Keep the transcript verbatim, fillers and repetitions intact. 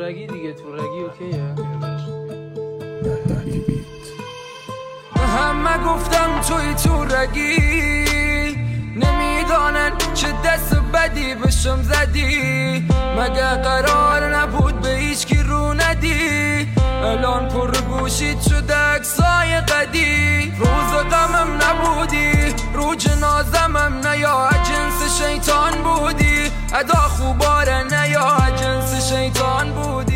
رگی دیگه، تو رگی اوکیه. همه گفتم توی تو رگی، نمیدانن چه دست بدی بشم زدی. مگه قرار نبود به هیچ کی رو ندی؟ الان پر گوشید شده اکسای قدی. روز غمم نبودی، رو جنازمم نه یا جنس شیطان بودی. ادا خوباره نه یا جنس شیطان بودی.